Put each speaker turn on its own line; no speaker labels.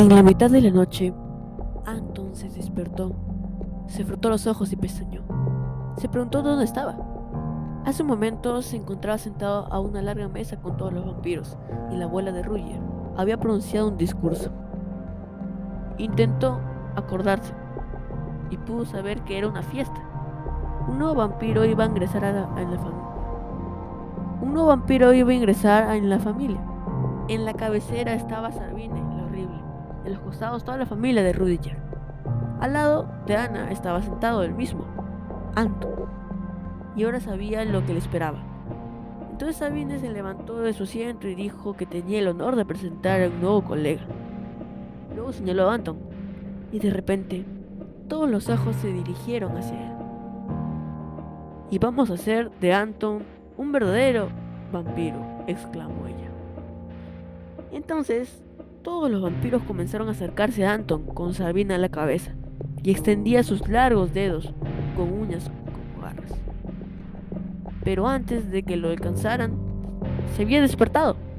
En la mitad de la noche, Anton se despertó, se frotó los ojos y pestañeó. Se preguntó dónde estaba. Hace un momento se encontraba sentado a una larga mesa con todos los vampiros y la abuela de Ruger había pronunciado un discurso. Intentó acordarse y pudo saber que era una fiesta. Un nuevo vampiro iba a ingresar en la familia. Un nuevo vampiro iba a ingresar en la familia. En la cabecera estaba Sabine, la horrible. En los costados toda la familia de Rudiger. Al lado de Ana estaba sentado el mismo, Anton. Y ahora sabía lo que le esperaba. Entonces Sabine se levantó de su asiento y dijo que tenía el honor de presentar a un nuevo colega. Luego señaló a Anton. Y de repente, todos los ojos se dirigieron hacia él. Y vamos a hacer de Anton un verdadero vampiro, exclamó ella. Entonces, todos los vampiros comenzaron a acercarse a Anton con Sabine a la cabeza y extendía sus largos dedos con uñas como garras. Pero antes de que lo alcanzaran, se había despertado.